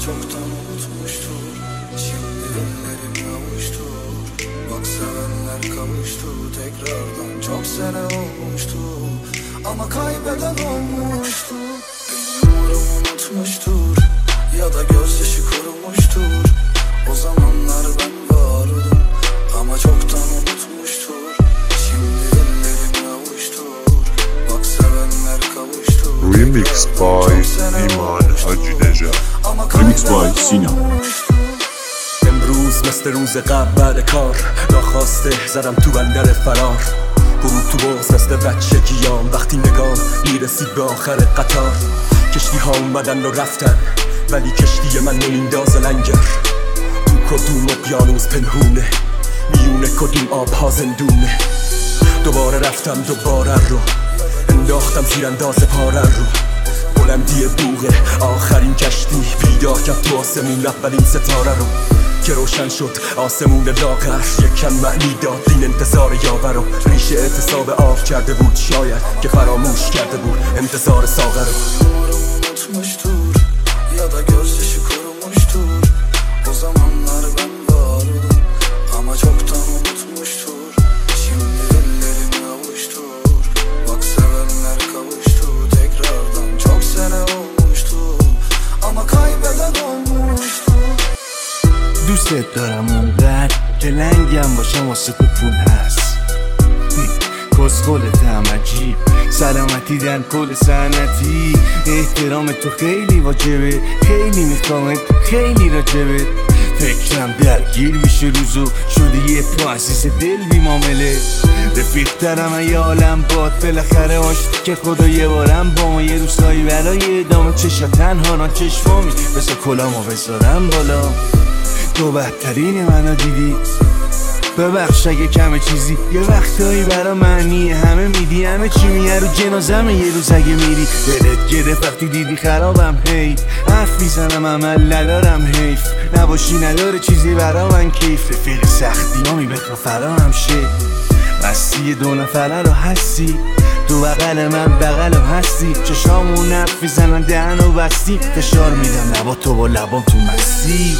çoktan unutmuştur. Şimdi ellerim avuştu. Bak sevenler kavuştu tekrardan. Çok sene olmuştu ama kaybeden olmuştu. Umurum unutmuştur ya da gözyaşı kurumuştur. O zamanlar ben vardım ama çoktan unutmuştur. Şimdi ellerim avuştur. Bak sevenler kavuştu. Remix by ایمان حاجی نژاد. Remix by Sina. امروز مثل روز قبل بعد کار ناخواسته زدم تو بندر فرار. غروب تو بغض مثل بچگیام وقتی نگام میرسید به آخر قطار. کشتی ها اومدن و رفتن ولی کشتی من نمیندازه لنگر. تو کدوم اقیانوس پنهونه میونه کدوم آبها زندونه. دوباره رفتم دوباره رو انداختم زیر انداز پاره رو. بلندی بوغه آخرین کشتی بیدار کرد تو آسمون اولین ستاره رو که روشن شد آسمون لاغر. یکم معنی داد این انتظار یاور رو. ریشه اعتصاب آب کرده بود شاید که فراموش کرده بود انتظار ساغر رو. unutmuştur ya da gözyaşı kurumuştur. O zamanlar ben vardım ama çoktan unutmuştur. Şimdi ellerim avuştur. Bak sevenler kavuştu tekrardan. Çok sene olmuştu ama kaybeden olmuştu. دوست دارم اونقدر که لنگم باشم واسه تو پول هست. کسخلت هم عجیب سلامتی در کل سنتی. احترام تو خیلی واجبه خیلی میخوامت خیلی راجبه. فکرم درگیر میشه روزو شده یه تو عزیز دل بی معامله. رفیق دارم ای عالم باد بالاخره آشتی که خدا یه بارم با ما یه روزایی برای ادامه چشا تنها نا چشمامی بسا کلامو بذارم بالا. تو بهترین منو دیدی ببخش اگه کمه چیزی یه وقتایی برا معنی همه میدی. همه چی میه رو جنازمه یه روز اگه میری. دلت گرفت وقتی دیدی خرابم هی حرف میزنم عمل ندارم حیف. نباشی نداره چیزی برا من کیف. رفیق سختی ها میبخوا فرا هم شه. بستی دو نفره رو هستی تو بغل من بغلم هستی. چشامون حرف میزنن دهن و بستی. فشار میدم لبا تو با لبام تو مستی.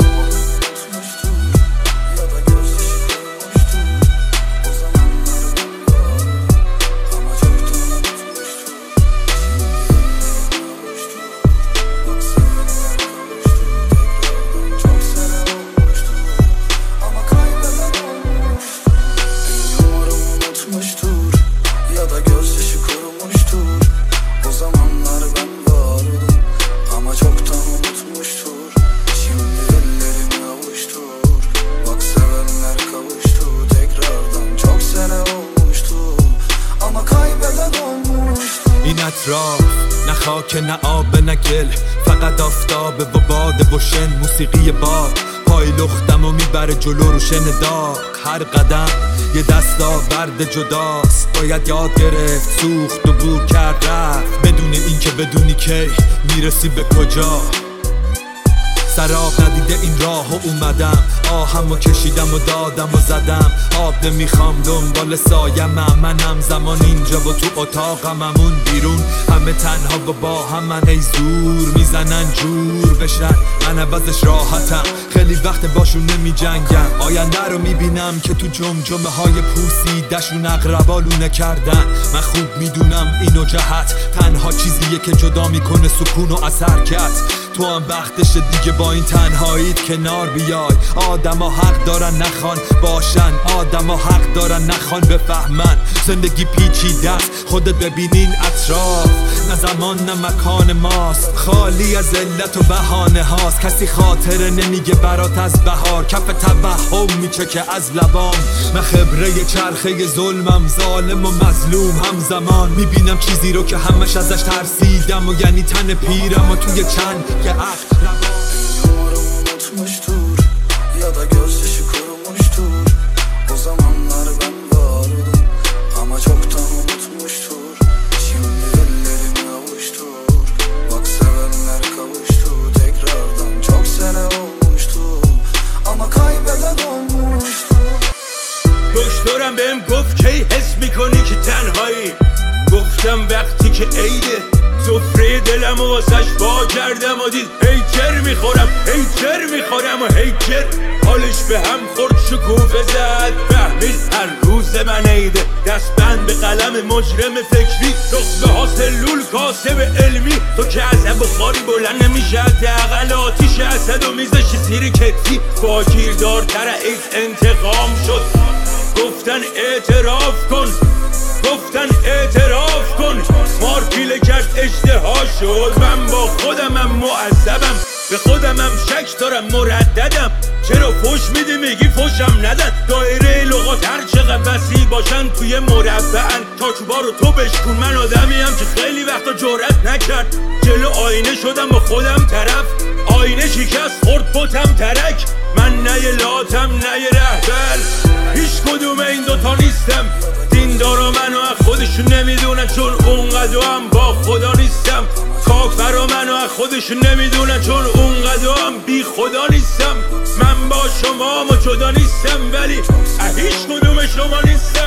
Ya da gözyaşı kurumuştur. O zamanlar ben vardım ama çoktan unutmuştur. Şimdi ellerim avuştur. Bak sevenler kavuştu tekrardan. Çok sene olmuştu ama kaybeden olmuştu. این اطراف نه خاک نه آب نه گل فقط آفتابه و باده و شن. موسیقی باد پای لختم و میبره جلو رو شن داغ. هر قدم یه دستاورد جداست. باید یاد گرفت سوخت و بور کرد رفت بدون این که بدونی کی میرسی به کجا. سراب ندیده این راه و اومدم آهم و کشیدم و دادم و زدم. آب نمیخوام دنبال سایم منم زمان اینجا و تو اتاقم همون بیرون. همه تنها و با هم من ای زور میزنن جور بشن. من عوضش راحتم خیلی وقت باشون نمی جنگم. آینده رو میبینم که تو جمجمه های پوسیدشون اقربالونه کردن. من خوب میدونم اینو جهت تنها چیزیه که جدا میکنه سکون و اثر کرد. تو هم وقتش دیگه با این تنهاییت کنار بیای. آدم ها حق دارن نخوان باشن. آدم ها حق دارن نخوان بفهمن. زندگی پیچیده است خودت ببینین اطراف. نه زمان نه مکان ماست خالی از علت و بهانه هاست. کسی خاطره نمیگه برات از بهار. کف توهم میچکه از لبام. من خبره چرخه ظلمم ظالم و مظلوم همزمان. میبینم چیزی رو که همش ازش ترسیدم و یعنی تن پیرم و توی چند که Umurum unutmuştur ya da gözyaşı kurumuştur. O zamanlar ben vardım ama çoktan unutmuştur. Şimdi ellerim avuştur. Bak sevenler kavuştu tekrardan. Çok sene olmuştu ama kaybeden olmuştu. دکترم بهم گفت کی حس میکنی که تنهایی. گفتم وقتی که عیده سفره دلم و واسش با کردم و دید هیچر میخورم و هیچر حالش به هم خورد شکوفه زد فهمید هر روز من عیده دستبند به قلم مجرم فکری رخبه ها سلول کاسب علمی تو که از بخاری بلند نمیشه حداقل آتیش اسد و میزشی زیر کتفی با گیردارتر ایت انتقام شد گفتن اعتراف کن مار پیله کرد اشتها شد من با خودمم معذبم به خودمم شک دارم مرددم چرا فوش میدی میگی فوشم ندن دایره لغات هر چقدر وسیع باشن توی مربعن چاچوبا رو تو بشکن من آدمیم که خیلی وقتا جرأت نکرد جلو آینه شدم با خودم طرف آینه شکست خورد بوتم ترک من نه لاتم نه رهبر هیچ کدوم این دوتا نیستم دیندارا منو از خودشون نمیدونن چون اونقدر هم با خدا نیستم کافرا منو از خودشون نمیدونن چون اونقدر هم بی خدا نیستم من با شما جدا نیستم ولی هیچ کدوم شما نیستم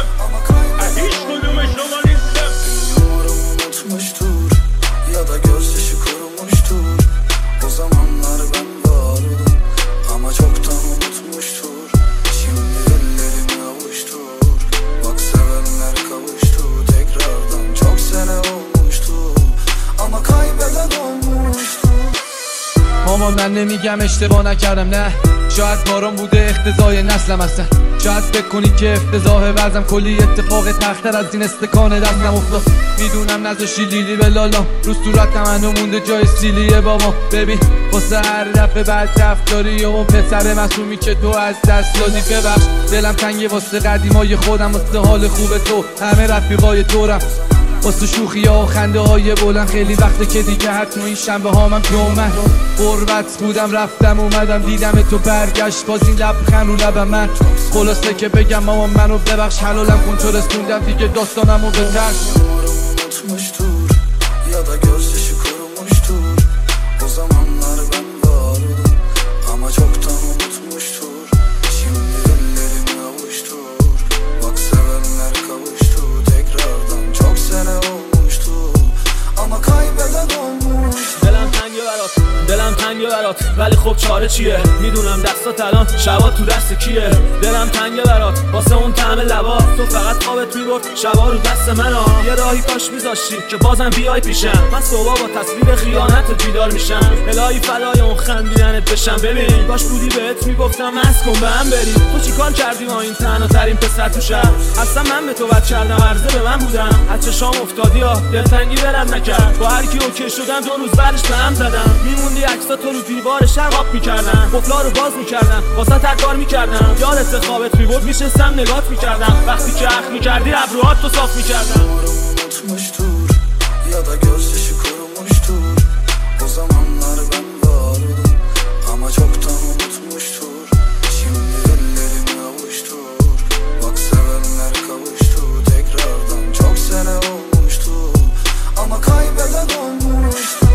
Ya da gözyaşı kurumuştur O zamanlar ben vardım Ama çoktan unutmuştur Şimdi ellerimi avuştur Bak sevenler kavuştu Tekrardan çok sene olmuştu Ama kaybeden olmuştu مامان من نمیگم اشتباه نکردم نه شاید کارم بوده اختزای نسلم هستن شاید فکر کنی که افتضاح ورزم کلی اتفاق تختر از این استکان دستم افتاد میدونم نذاشی لیلی به لالام رو صورت منو مونده جای سیلیه بابا ببین واسه هر دفعه بعد رفتاری و اون پسر معصومی که تو از دست دادی ببخش دلم تنگه واسه قدیمای خودم واسه حال خوب تو همه رفیقای دورم واسه شوخی ها و خنده های بلند خیلی وقته که دیگه حتما این شنبه ها من جمعه غربت بودم رفتم اومدم دیدم تو برگشت باز این لبخند رو لبم من خلاصه که بگم مامان منو ببخش حلالم کن تو رسوندم دیگه داستانمو به ترک unutmuştur Ya da gözyaşı kurumuştur O zamanlar ben vardım Ama çoktan unutmuştur Şimdi ellerimi avuştur Bak sevenler kavuştu Tekrardan çok sene olmuştu Ama kaybeden olmuştu دلم تنگه برات ولی خب چاره چیه میدونم دستات الان شبا تو دست کیه دلم تنگه برات واسه اون طعم لبا تو فقط خوابت میبرد شبا رو دست منو یه راهی کاش میذاشتی که بازم بیای پیشم من صبح با تصویر خیانتت بیدار میشم الهی فدای اون خندیدنت بشم ببین باش بودی بهت میگفتم مست کن به هم بریم تو چیکار کردی ما این تنها ترین پسر تو شهر اصلا من به تو بد کردم عرضه به من بودم از چشام افتادی ها دلتنگی برم نکرد با هر کی اوکی شدم 2 روز بعدش به هم زدم میموندی عکسا تو رو دیوار شراب میکردم قفلا رو باز میکردم واسه هر کار میکردم یادت خوابت میبرد میشستم نگات میکردم وقتی که اخ میکردی ابروهات تو صاف میکردم unutmuştur Ya da gözyaşı kurumuştur O zamanlar ben vardım Ama çoktan unutmuştur Şimdi ellerimi avuştur Bak sevenler kavuştu Tekrardan çok sene olmuştu Ama kaybeden olmuştu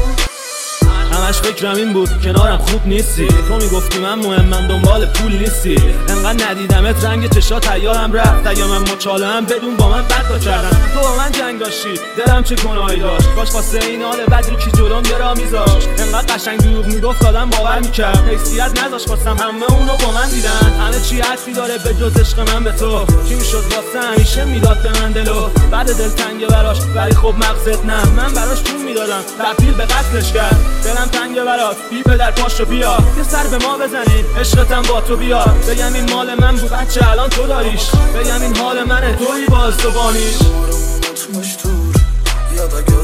همش فکرم این بود کنارم خوب نیستی تو میگفتی من مهمم دنبال پول نیستی انقدر ندیدمت رنگ چشات تیارم رفت اگه من مچالم بدون با من بد کردم تو با من جنگ داشتی دلم چه گناهی داشت کاش واسه این حال بدی که جلوم یه راه میذاشت انقدر قشنگ دروغ میگفت آدم باور میکرد حیثیت نذاشت واسم همه اونو با من دیدن همه چی حرفی داره به جز عشق من به تو چی میشد واسه همیشه میداد به من دلو بعد دلتنگه براش ولی خب مغزت نه من براش جون میدادم تبدیل به قتلش کرد دلم تنگه برات بی پدر پاشو بیا یه سر به ما بزنین عشقتم با تو بیا بگم این مال من بود بچه الان تو داریش بگم این حال منه توی باز تو بانیش unutmuştur Ya da